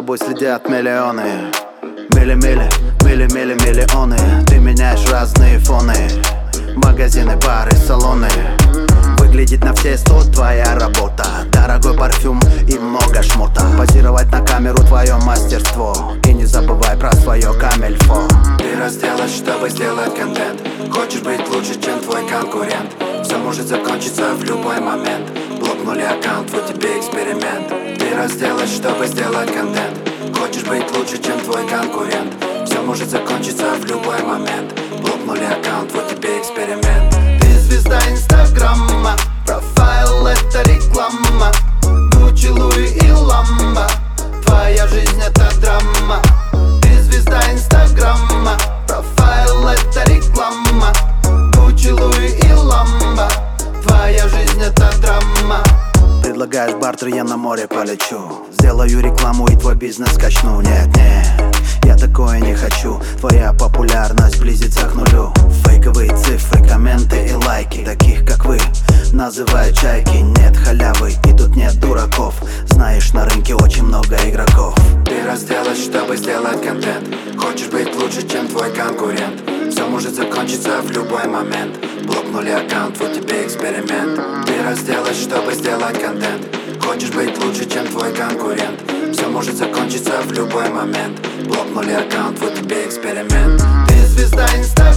тобой следят миллионы. Мили-мили, мили-мили, миллионы. Ты меняешь разные фоны, магазины, бары, салоны. Выглядит на все 100 твоя работа. Дорогой парфюм и много шмота. Позировать на камеру твое мастерство. И не забывай про свое камельфо. Ты разделась, чтобы сделать контент. Хочешь быть лучше, чем твой конкурент. Все может закончиться в любой момент. Блокнули аккаунт, вот тебе эксперимент. Ты разделась, чтобы сделать контент. Хочешь быть лучше, чем твой конкурент. Все может закончиться в любой момент. Блокнули аккаунт, вот тебе эксперимент. Ты звезда инстаграма, профайл это реклама. Гуччи, Луи и Ламбо. Твоя жизнь это драма. Ты звезда инстаграма, профайл это реклама. Гуччи, Луи и Ламбо. Твоя жизнь это драма. Предлагаешь бартер, я на море полечу. Сделаю рекламу и твой бизнес качну. Нет, нет, я такое не хочу. Твоя популярность близится к нулю. Фейковые цифры, комменты и лайки. Таких как вы называют чайки. Нет халявы и тут нет дураков. Знаешь, на рынке очень много игроков. Ты разделась, чтобы сделать контент. Хочешь быть лучше, чем твой конкурент. Все может закончиться в любой момент. Блокнули аккаунт, вот тебе эксперимент. Ты разделась, чтобы сделать контент. Хочешь быть лучше, чем твой конкурент. Все может закончиться в любой момент. Блокнули аккаунт, вот тебе эксперимент. Ты звезда инстаграма.